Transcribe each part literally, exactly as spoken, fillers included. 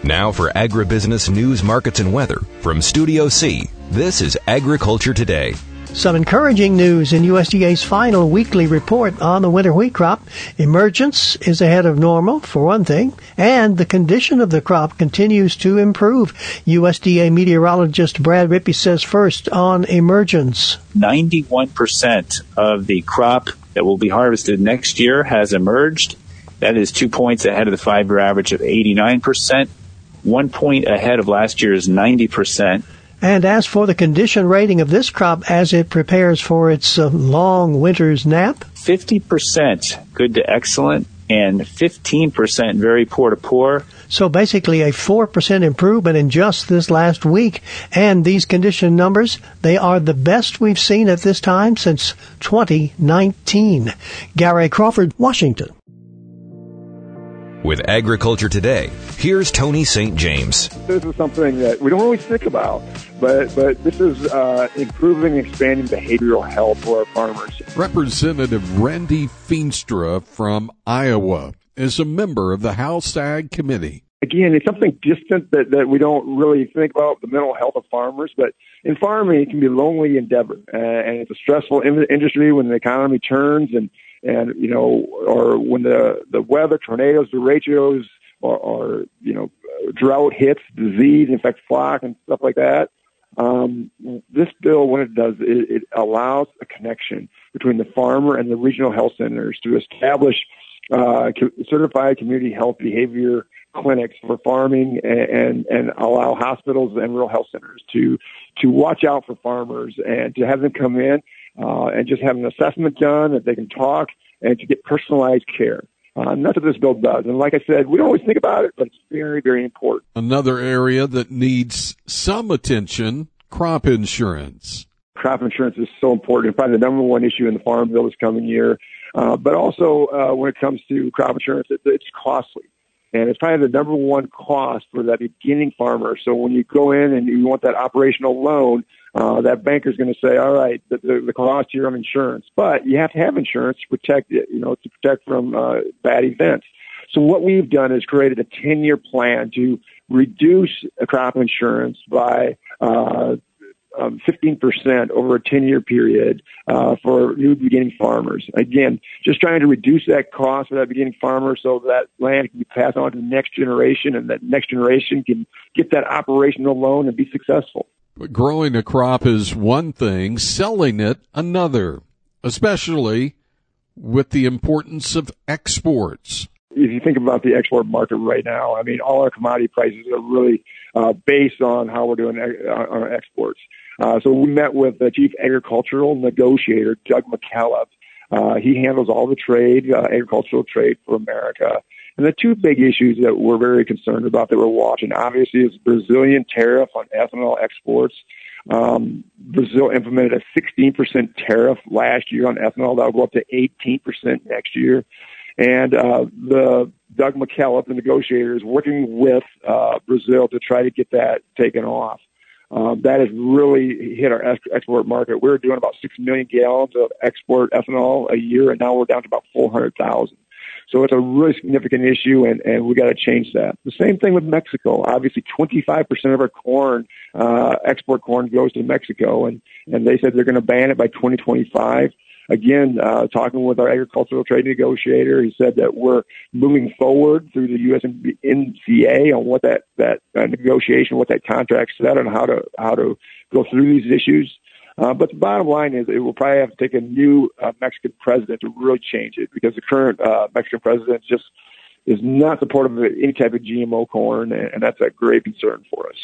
Now for agribusiness news, markets, and weather from Studio C, this is Agriculture Today. Some encouraging news in U S D A's final weekly report on the winter wheat crop. Emergence is ahead of normal, for one thing, and the condition of the crop continues to improve. U S D A meteorologist Brad Rippey says first on emergence. ninety-one percent of the crop that will be harvested next year has emerged. That is two points ahead of the five-year average of eighty-nine percent. One point ahead of last year's ninety percent. And as for the condition rating of this crop as it prepares for its uh, long winter's nap? fifty percent good to excellent and fifteen percent very poor to poor. So basically a four percent improvement in just this last week. And these condition numbers, they are the best we've seen at this time since twenty nineteen. Gary Crawford, Washington. With Agriculture Today, here's Tony Saint James. This is something that we don't always think about, but but this is uh, improving and expanding behavioral health for our farmers. Representative Randy Feenstra from Iowa is a member of the House Ag Committee. Again, it's something distant that, that we don't really think about, the mental health of farmers, but in farming, it can be a lonely endeavor, uh, and it's a stressful in- industry when the economy turns and And, you know, or when the, the weather, tornadoes, derechos, or, or, you know, drought hits, disease, infects flock and stuff like that. Um, this bill, what it does, it, it allows a connection between the farmer and the regional health centers to establish uh, certified community health behavior clinics for farming and, and, and allow hospitals and rural health centers to, to watch out for farmers and to have them come in Uh, and just have an assessment done that they can talk and to get personalized care. Uh, and that's what this bill does. And like I said, we don't always think about it, but it's very, very important. Another area that needs some attention, crop insurance. Crop insurance is so important. It's probably the number one issue in the farm bill this coming year. Uh, but also uh, when it comes to crop insurance, it, it's costly. And it's probably the number one cost for that beginning farmer. So when you go in and you want that operational loan, Uh, that banker's going to say, all right, the, the, the cost here on insurance, but you have to have insurance to protect it, you know, to protect from uh, bad events. So what we've done is created a ten-year plan to reduce crop insurance by uh, um, fifteen percent over a ten-year period uh, for new beginning farmers. Again, just trying to reduce that cost for that beginning farmer so that land can be passed on to the next generation and that next generation can get that operational loan and be successful. But growing a crop is one thing, selling it another, especially with the importance of exports. If you think about the export market right now, I mean, all our commodity prices are really uh, based on how we're doing uh, on our exports. Uh, so we met with the chief agricultural negotiator, Doug McKellips. Uh, he handles all the trade, uh, agricultural trade for America. And the two big issues that we're very concerned about that we're watching, obviously, is Brazilian tariff on ethanol exports. Um, Brazil implemented a sixteen percent tariff last year on ethanol. That will go up to eighteen percent next year. And uh, the Doug McKellips, the negotiator, is working with uh, Brazil to try to get that taken off. Um, that has really hit our ex- export market. We're doing about six million gallons of export ethanol a year, and now we're down to about four hundred thousand. So it's a really significant issue, and, and we got to change that. The same thing with Mexico. Obviously, twenty-five percent of our corn, uh, export corn goes to Mexico, and, and they said they're going to ban it by twenty twenty-five. Again, uh, talking with our agricultural trade negotiator, he said that we're moving forward through the U S M C A on what that, that uh, negotiation, what that contract said, and how to, how to go through these issues. Uh, but the bottom line is it will probably have to take a new uh, Mexican president to really change it, because the current uh, Mexican president just is not supportive of any type of G M O corn, and, and that's a great concern for us.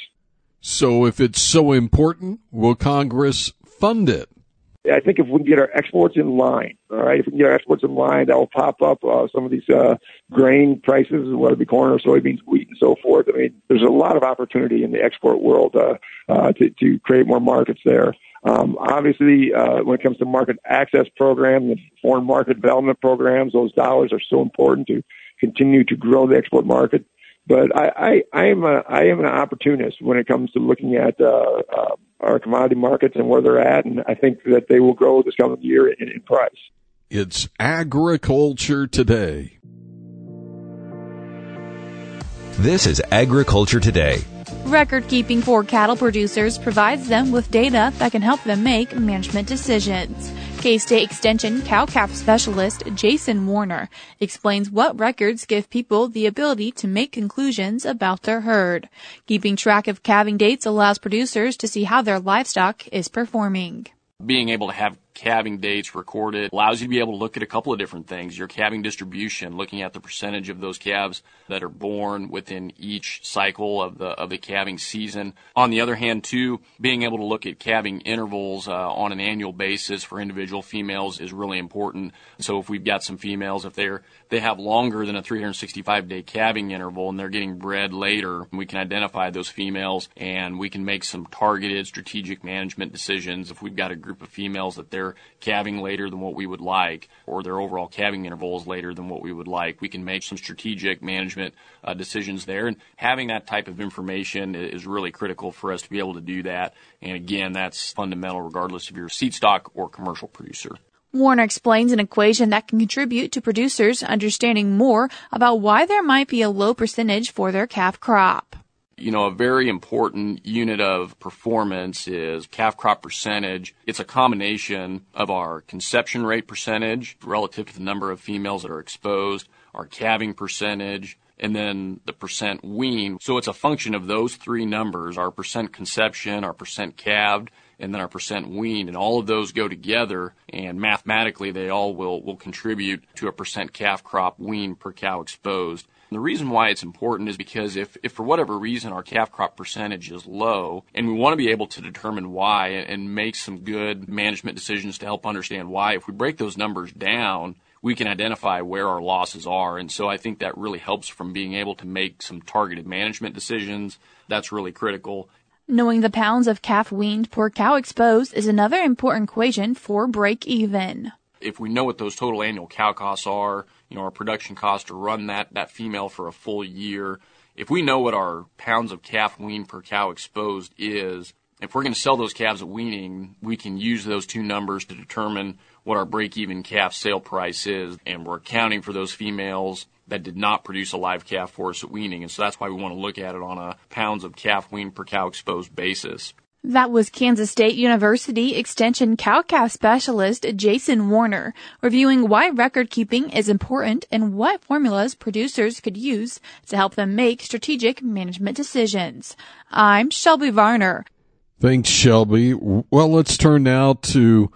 So if it's so important, will Congress fund it? I think if we can get our exports in line, all right, if we can get our exports in line, that will pop up uh, some of these uh, grain prices, whether it be corn or soybeans, wheat, and so forth. I mean, there's a lot of opportunity in the export world uh, uh, to, to create more markets there. Um, obviously, uh, when it comes to market access programs and foreign market development programs, those dollars are so important to continue to grow the export market. But I, I, I am a, I am an opportunist when it comes to looking at uh, uh, our commodity markets and where they're at, and I think that they will grow this coming year in, in price. It's Agriculture Today. This is Agriculture Today. Record keeping for cattle producers provides them with data that can help them make management decisions. K-State Extension cow-calf specialist Jason Warner explains what records give people the ability to make conclusions about their herd. Keeping track of calving dates allows producers to see how their livestock is performing. Being able to have calving dates recorded allows you to be able to look at a couple of different things. Your calving distribution, looking at the percentage of those calves that are born within each cycle of the of the calving season. On the other hand, too, being able to look at calving intervals uh, on an annual basis for individual females is really important. So if we've got some females, if they're they have longer than a three hundred sixty-five day calving interval and they're getting bred later, we can identify those females and we can make some targeted strategic management decisions. If we've got a group of females that they're calving later than what we would like, or their overall calving interval is later than what we would like, we can make some strategic management uh, decisions there. And having that type of information is really critical for us to be able to do that. And again, that's fundamental regardless if you're a seed stock or commercial producer. Warner explains an equation that can contribute to producers understanding more about why there might be a low percentage for their calf crop. You know, a very important unit of performance is calf crop percentage. It's a combination of our conception rate percentage relative to the number of females that are exposed, our calving percentage, and then the percent wean. So it's a function of those three numbers, our percent conception, our percent calved, and then our percent weaned, and all of those go together, and mathematically they all will, will contribute to a percent calf crop wean per cow exposed. And the reason why it's important is because if, if for whatever reason our calf crop percentage is low, and we want to be able to determine why and make some good management decisions to help understand why, if we break those numbers down, we can identify where our losses are. And so I think that really helps from being able to make some targeted management decisions. That's really critical. Knowing the pounds of calf weaned per cow exposed is another important equation for break even. If we know what those total annual cow costs are, you know, our production cost to run that, that female for a full year, if we know what our pounds of calf wean per cow exposed is, if we're going to sell those calves at weaning, we can use those two numbers to determine what our break-even calf sale price is, and we're accounting for those females that did not produce a live calf for us at weaning, and so that's why we want to look at it on a pounds of calf wean per cow exposed basis. That was Kansas State University Extension cow-calf specialist Jason Warner, reviewing why record keeping is important and what formulas producers could use to help them make strategic management decisions. I'm Shelby Varner. Thanks, Shelby. Well, let's turn now to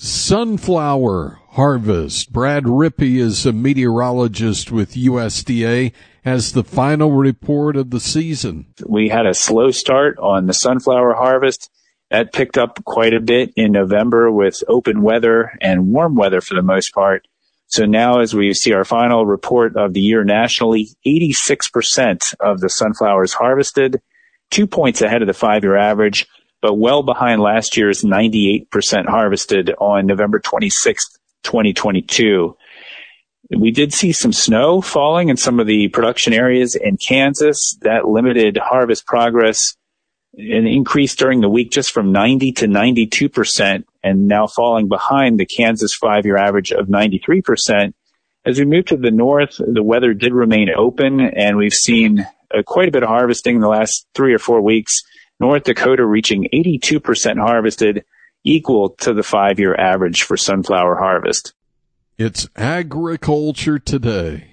sunflower harvest. Brad Rippey is a meteorologist with U S D A, has the final report of the season. We had a slow start on the sunflower harvest. That picked up quite a bit in November with open weather and warm weather for the most part. So now as we see our final report of the year nationally, eighty-six percent of the sunflowers harvested, two points ahead of the five-year average, but well behind last year's ninety-eight percent harvested on November twenty-sixth, twenty twenty-two. We did see some snow falling in some of the production areas in Kansas. That limited harvest progress, an increase during the week just from ninety to ninety-two percent, and now falling behind the Kansas five-year average of ninety-three percent. As we move to the north, the weather did remain open, and we've seen uh, quite a bit of harvesting in the last three or four weeks. North Dakota reaching eighty-two percent harvested, equal to the five-year average for sunflower harvest. It's Agriculture Today.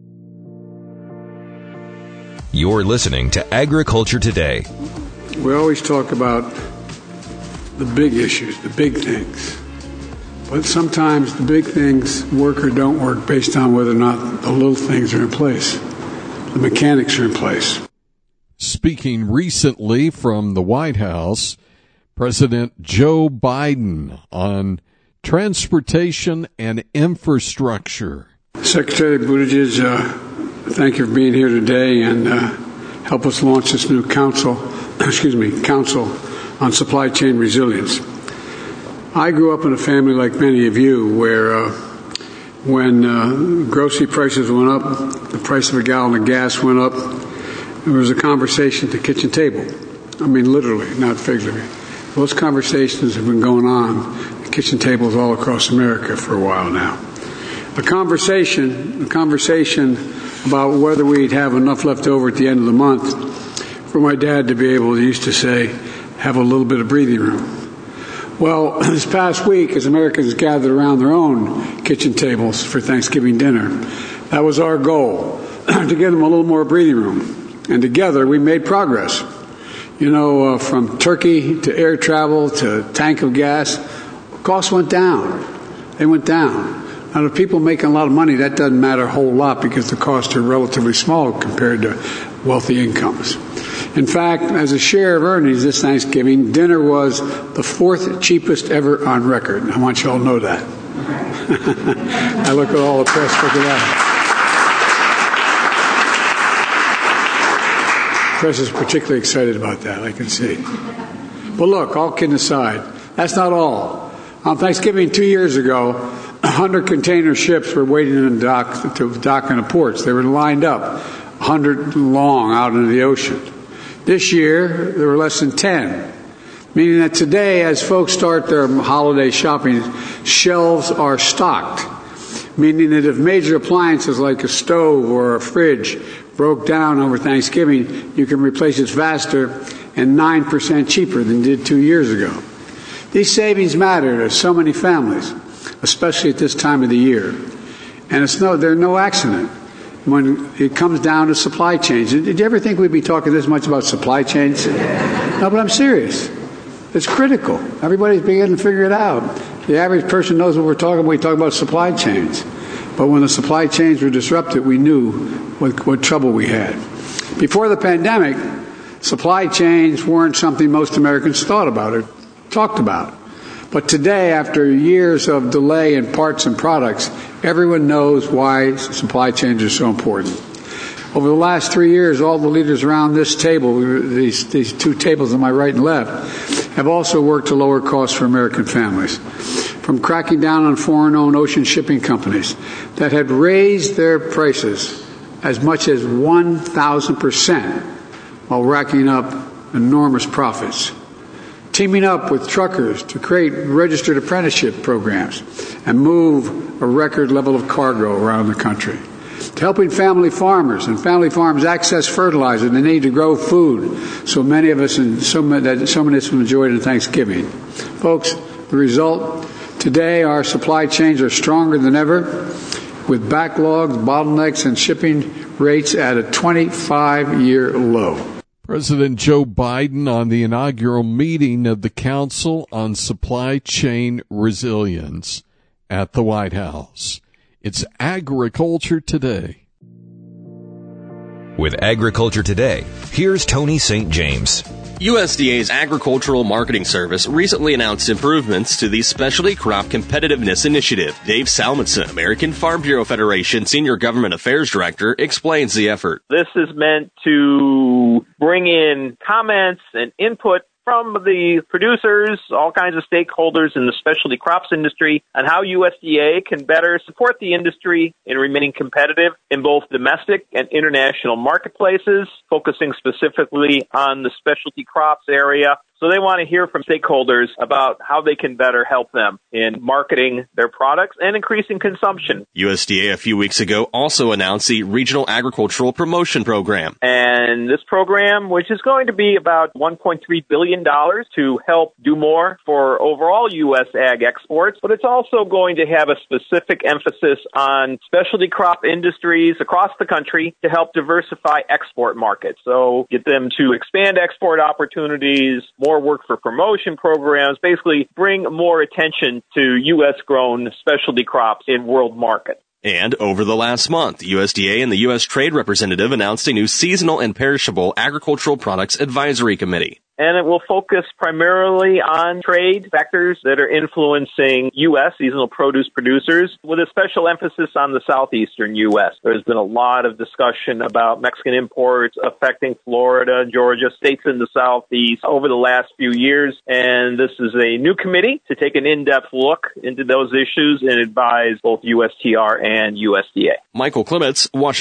You're listening to Agriculture Today. We always talk about the big issues, the big things. But sometimes the big things work or don't work based on whether or not the little things are in place. The mechanics are in place. Speaking recently from the White House, President Joe Biden on transportation and infrastructure. Secretary Buttigieg, uh, thank you for being here today and uh, help us launch this new council, excuse me, council on supply chain resilience. I grew up in a family like many of you where uh, when uh, grocery prices went up, the price of a gallon of gas went up, there was a conversation at the kitchen table. I mean, literally, not figuratively. Those conversations have been going on at kitchen tables all across America for a while now. A conversation, a conversation about whether we'd have enough left over at the end of the month for my dad to be able, he used to say, have a little bit of breathing room. Well, this past week, as Americans gathered around their own kitchen tables for Thanksgiving dinner, that was our goal, to give them a little more breathing room. And together, we made progress. You know, uh, from turkey to air travel to tank of gas, costs went down. They went down. Now, to people making a lot of money, that doesn't matter a whole lot because the costs are relatively small compared to wealthy incomes. In fact, as a share of earnings this Thanksgiving, dinner was the fourth cheapest ever on record. I want you all to know that. I look at all the press, look at that. The press is particularly excited about that, I can see. But look, all kidding aside, that's not all. On Thanksgiving two years ago, one hundred container ships were waiting in dock, to dock in the ports. They were lined up, one hundred long out into the ocean. This year, there were less than ten, meaning that today, as folks start their holiday shopping, shelves are stocked, meaning that if major appliances like a stove or a fridge broke down over Thanksgiving, you can replace it faster and nine percent cheaper than you did two years ago. These savings matter to so many families, especially at this time of the year. And it's no, they're no accident when it comes down to supply chains. Did you ever think we'd be talking this much about supply chains? No, but I'm serious. It's critical. Everybody's beginning to figure it out. The average person knows what we're talking about when we talk about supply chains. But when the supply chains were disrupted, we knew what, what trouble we had. Before the pandemic, supply chains weren't something most Americans thought about or talked about. But today, after years of delay in parts and products, everyone knows why supply chains are so important. Over the last three years, all the leaders around this table, these, these two tables on my right and left, have also worked to lower costs for American families. From cracking down on foreign-owned ocean shipping companies that had raised their prices as much as one thousand percent while racking up enormous profits. Teaming up with truckers to create registered apprenticeship programs and move a record level of cargo around the country. To helping family farmers and family farms access fertilizer they need to grow food so many of us and so many, that so many of us enjoyed in Thanksgiving. Folks, the result, today our supply chains are stronger than ever with backlogs, bottlenecks, and shipping rates at a twenty-five year low. President Joe Biden on the inaugural meeting of the Council on Supply Chain Resilience at the White House. It's Agriculture Today. With Agriculture Today, here's Tony Saint James. U S D A's Agricultural Marketing Service recently announced improvements to the Specialty Crop Competitiveness Initiative. Dave Salmonson, American Farm Bureau Federation Senior Government Affairs Director, explains the effort. This is meant to bring in comments and input from the producers, all kinds of stakeholders in the specialty crops industry, on how U S D A can better support the industry in remaining competitive in both domestic and international marketplaces, focusing specifically on the specialty crops area. So they want to hear from stakeholders about how they can better help them in marketing their products and increasing consumption. U S D A a few weeks ago also announced the Regional Agricultural Promotion Program. And this program, which is going to be about one point three billion dollars to help do more for overall U S ag exports, but it's also going to have a specific emphasis on specialty crop industries across the country to help diversify export markets. So get them to expand export opportunities, more work for promotion programs, basically bring more attention to U S-grown specialty crops in world markets. And over the last month, U S D A and the U S Trade Representative announced a new Seasonal and Perishable Agricultural Products Advisory Committee. And it will focus primarily on trade factors that are influencing U S seasonal produce producers, with a special emphasis on the southeastern U S. There's been a lot of discussion about Mexican imports affecting Florida, Georgia, states in the southeast over the last few years. And this is a new committee to take an in-depth look into those issues and advise both U S T R and U S D A. Michael Clements, Washington.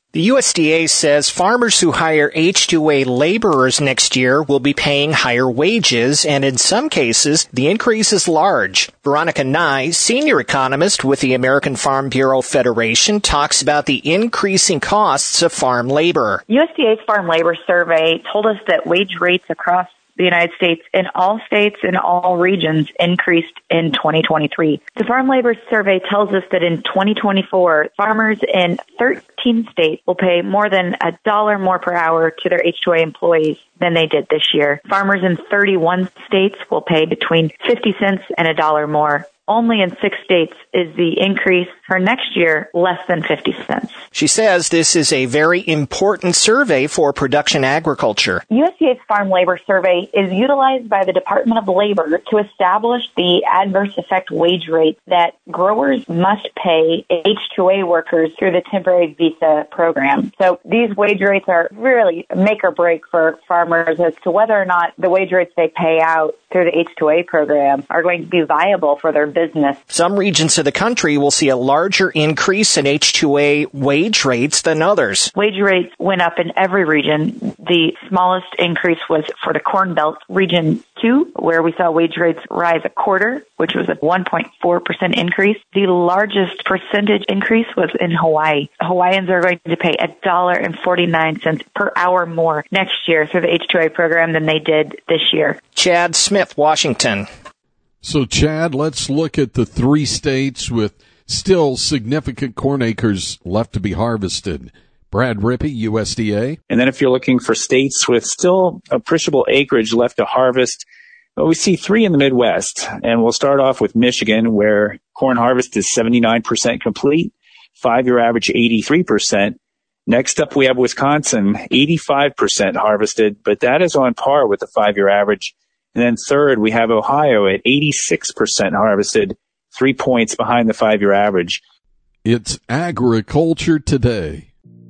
The U S D A says farmers who hire H two A laborers next year will be paying higher wages, and in some cases, the increase is large. Veronica Nye, senior economist with the American Farm Bureau Federation, talks about the increasing costs of farm labor. U S D A's Farm Labor Survey told us that wage rates across the United States in all states and all regions increased in twenty twenty-three. The Farm Labor Survey tells us that in twenty twenty-four, farmers in thirteen states will pay more than a dollar more per hour to their H two A employees than they did this year. Farmers in thirty-one states will pay between fifty cents and a dollar more. Only in six states is the increase for next year less than fifty cents. She says this is a very important survey for production agriculture. U S D A's Farm Labor Survey is utilized by the Department of Labor to establish the adverse effect wage rate that growers must pay H two A workers through the temporary visa program. So these wage rates are really make or break for farmers as to whether or not the wage rates they pay out through the H two A program are going to be viable for their business. Some regions of the country will see a larger increase in H two A wage rates than others. Wage rates went up in every region. The smallest increase was for the Corn Belt, Region two, where we saw wage rates rise a quarter, which was a one point four percent increase. The largest percentage increase was in Hawaii. Hawaiians are going to pay one dollar and forty-nine cents per hour more next year through the H two A program than they did this year. Chad Smith, Washington. So, Chad, let's look at the three states with still significant corn acres left to be harvested. Brad Rippey, U S D A. And then if you're looking for states with still appreciable acreage left to harvest, well, we see three in the Midwest. And we'll start off with Michigan, where corn harvest is seventy-nine percent complete, five-year average eighty-three percent. Next up, we have Wisconsin, eighty-five percent harvested, but that is on par with the five-year average. And then third, we have Ohio at eighty-six percent harvested, three points behind the five-year average. It's Agriculture Today.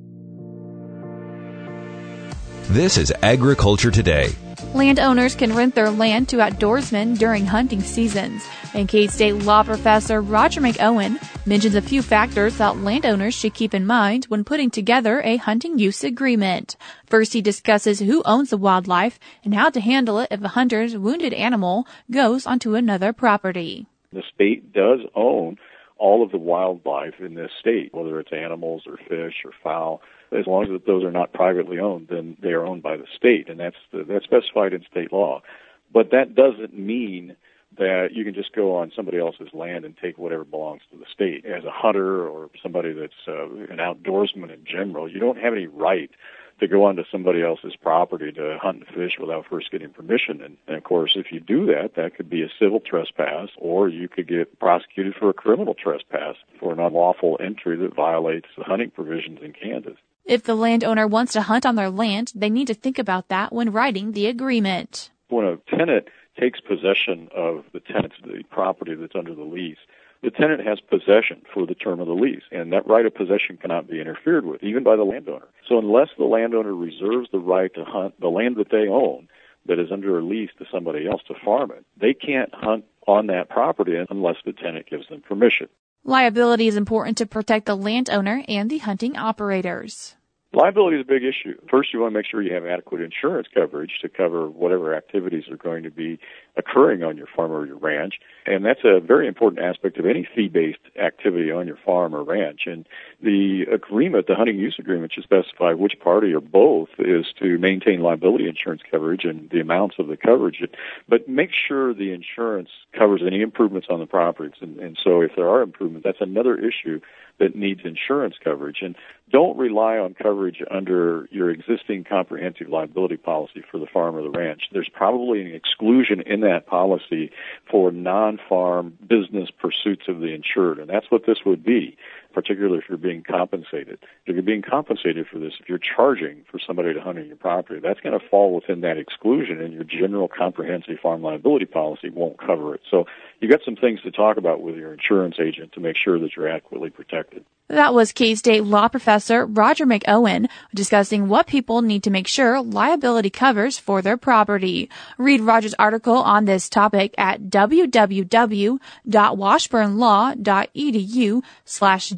This is Agriculture Today. Landowners can rent their land to outdoorsmen during hunting seasons. And K-State law professor Roger McOwen mentions a few factors that landowners should keep in mind when putting together a hunting use agreement. First, he discusses who owns the wildlife and how to handle it if a hunter's wounded animal goes onto another property. The state does own all of the wildlife in this state, whether it's animals or fish or fowl. As long as those are not privately owned, then they are owned by the state, and that's the, that's specified in state law. But that doesn't mean that you can just go on somebody else's land and take whatever belongs to the state. As a hunter or somebody that's uh, an outdoorsman in general, you don't have any right to go onto somebody else's property to hunt and fish without first getting permission. And, and of course, if you do that, that could be a civil trespass, or you could get prosecuted for a criminal trespass for an unlawful entry that violates the hunting provisions in Kansas. If the landowner wants to hunt on their land, they need to think about that when writing the agreement. When a tenant takes possession of the tenant's the property that's under the lease, the tenant has possession for the term of the lease, and that right of possession cannot be interfered with, even by the landowner. So unless the landowner reserves the right to hunt the land that they own that is under a lease to somebody else to farm it, they can't hunt on that property unless the tenant gives them permission. Liability is important to protect the landowner and the hunting operators. Liability is a big issue. First, you want to make sure you have adequate insurance coverage to cover whatever activities are going to be occurring on your farm or your ranch. And that's a very important aspect of any fee-based activity on your farm or ranch. And the agreement, the hunting use agreement, should specify which party or both is to maintain liability insurance coverage and the amounts of the coverage. But make sure the insurance covers any improvements on the properties. And, and so if there are improvements, that's another issue that needs insurance coverage. And don't rely on coverage under your existing comprehensive liability policy for the farm or the ranch. There's probably an exclusion in that policy for non-farm business pursuits of the insured, and that's what this would be, particularly if you're being compensated. If you're being compensated for this, if you're charging for somebody to hunt on your property, that's going to fall within that exclusion, and your general comprehensive farm liability policy won't cover it. So you've got some things to talk about with your insurance agent to make sure that you're adequately protected. That was K-State law professor Roger McOwen discussing what people need to make sure liability covers for their property. Read Roger's article on this topic at www.washburnlaw.edu slash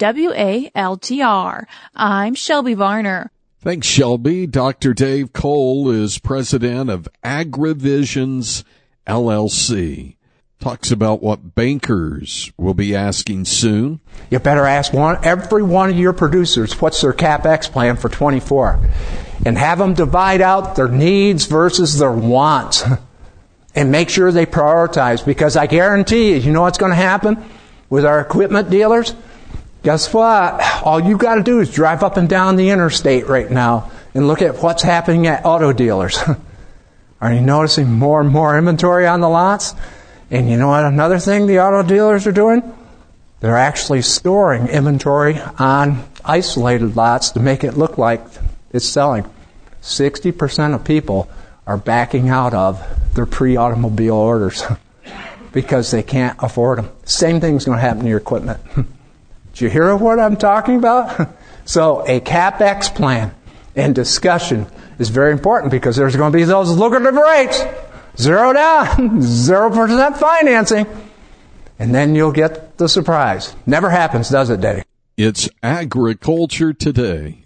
W A L T R. I'm Shelby Varner. Thanks, Shelby. Doctor Dave Cole is president of AgriVisions L L C. Talks about what bankers will be asking soon. You better ask one, every one of your producers what's their CapEx plan for twenty-four, and have them divide out their needs versus their wants, and make sure they prioritize. Because I guarantee you, you know what's going to happen with our equipment dealers? Guess what? All you got to do is drive up and down the interstate right now and look at what's happening at auto dealers. Are you noticing more and more inventory on the lots? And you know what another thing the auto dealers are doing? They're actually storing inventory on isolated lots to make it look like it's selling. sixty percent of people are backing out of their pre-automobile orders because they can't afford them. Same thing's going to happen to your equipment. Did you hear what I'm talking about? So a CapEx plan and discussion is very important because there's going to be those lucrative rates. Zero down, zero percent financing, and then you'll get the surprise. Never happens, does it, Daddy? It's Agriculture Today.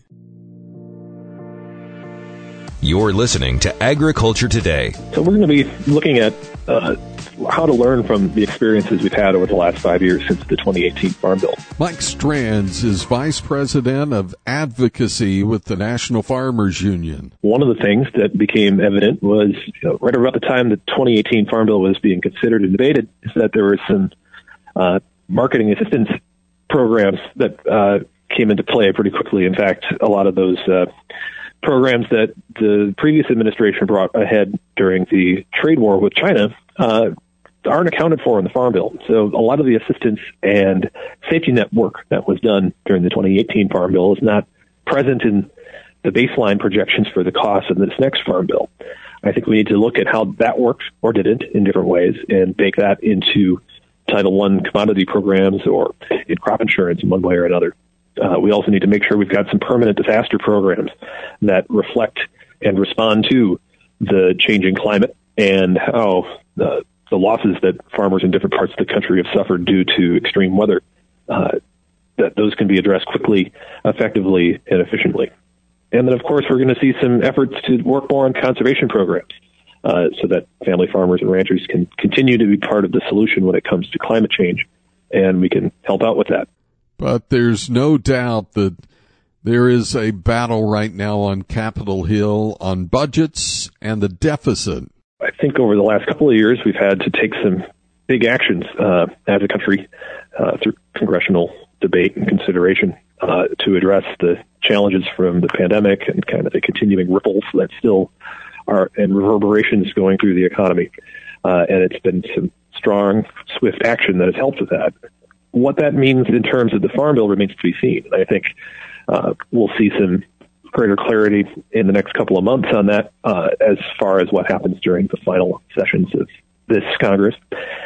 You're listening to Agriculture Today. So we're going to be looking at uh, how to learn from the experiences we've had over the last five years since the twenty eighteen Farm Bill. Mike Strands is Vice President of Advocacy with the National Farmers Union. One of the things that became evident was, you know, right about the time the twenty eighteen Farm Bill was being considered and debated, is that there were some uh, marketing assistance programs that uh, came into play pretty quickly. In fact, a lot of those uh, programs that the previous administration brought ahead during the trade war with China uh, aren't accounted for in the Farm Bill. So a lot of the assistance and safety net work that was done during the twenty eighteen Farm Bill is not present in the baseline projections for the cost of this next Farm Bill. I think we need to look at how that worked or didn't in different ways and bake that into Title One commodity programs or in crop insurance in one way or another. Uh, we also need to make sure we've got some permanent disaster programs that reflect and respond to the changing climate and how the, the losses that farmers in different parts of the country have suffered due to extreme weather, uh, that those can be addressed quickly, effectively, and efficiently. And then, of course, we're going to see some efforts to work more on conservation programs uh, so that family farmers and ranchers can continue to be part of the solution when it comes to climate change, and we can help out with that. But there's no doubt that there is a battle right now on Capitol Hill on budgets and the deficit. I think over the last couple of years, we've had to take some big actions uh, as a country uh, through congressional debate and consideration uh, to address the challenges from the pandemic and kind of the continuing ripples that still are and reverberations going through the economy. Uh, and it's been some strong, swift action that has helped with that. What that means in terms of the Farm Bill remains to be seen. I think uh, we'll see some greater clarity in the next couple of months on that uh, as far as what happens during the final sessions of this Congress,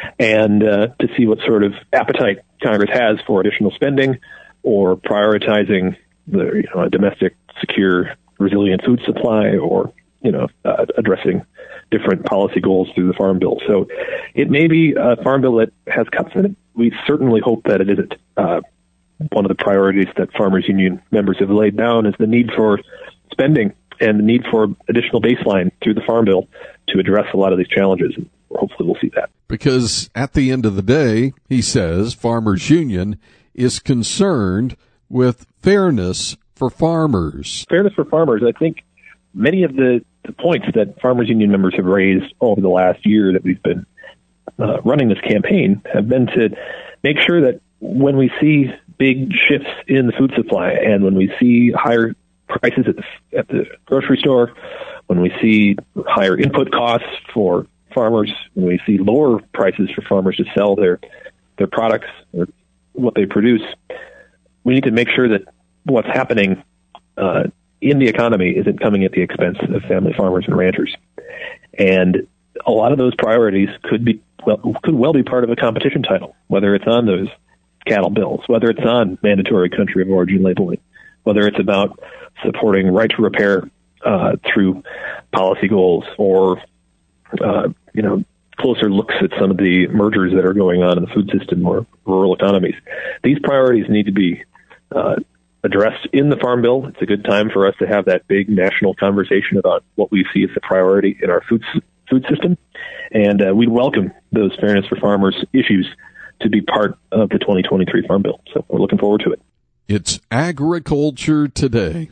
and uh, to see what sort of appetite Congress has for additional spending or prioritizing the you know a domestic, secure, resilient food supply, or you know uh, addressing different policy goals through the Farm Bill. So it may be a Farm Bill that has cuts in it. We certainly hope that it isn't. Uh, one of the priorities that Farmers Union members have laid down is the need for spending and the need for additional baseline through the Farm Bill to address a lot of these challenges. And hopefully we'll see that. Because at the end of the day, he says, Farmers Union is concerned with fairness for farmers. Fairness for farmers, I think many of the, the points that Farmers Union members have raised over the last year that we've been uh, running this campaign have been to make sure that when we see big shifts in the food supply and when we see higher prices at the, at the grocery store, when we see higher input costs for farmers, when we see lower prices for farmers to sell their their products or what they produce, we need to make sure that what's happening uh, in the economy isn't coming at the expense of family farmers and ranchers. And a lot of those priorities could be well, could well be part of a competition title, whether it's on those cattle bills, whether it's on mandatory country of origin labeling, whether it's about supporting right to repair uh, through policy goals, or uh, you know closer looks at some of the mergers that are going on in the food system or rural economies. These priorities need to be uh, addressed in the Farm Bill. It's a good time for us to have that big national conversation about what we see as a priority in our food food system. And uh, we'd welcome those Fairness for Farmers issues to be part of the twenty twenty-three Farm Bill. So we're looking forward to it. It's Agriculture Today.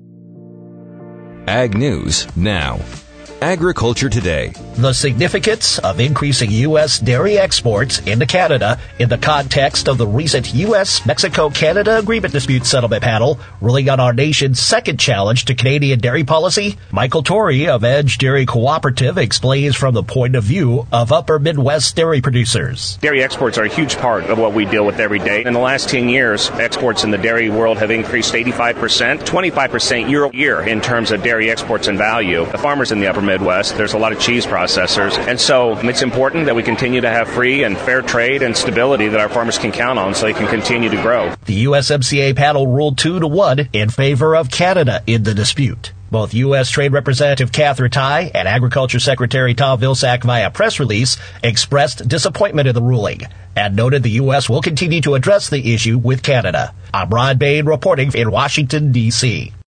Ag News now. Agriculture Today. The significance of increasing U S dairy exports into Canada in the context of the recent U S Mexico Canada Agreement Dispute Settlement Panel ruling on our nation's second challenge to Canadian dairy policy. Michael Torrey of Edge Dairy Cooperative explains from the point of view of Upper Midwest dairy producers. Dairy exports are a huge part of what we deal with every day. In the last ten years, exports in the dairy world have increased eighty-five percent, twenty-five percent year over year in terms of dairy exports and value. The farmers in the Upper Midwest, there's a lot of cheese processors, and so it's important that we continue to have free and fair trade and stability that our farmers can count on so they can continue to grow. The U S M C A panel ruled two to one in favor of Canada in the dispute. Both U S Trade Representative Catherine Tai and Agriculture Secretary Tom Vilsack via press release expressed disappointment in the ruling and noted the U S will continue to address the issue with Canada. I'm Ron Bain reporting in Washington, D C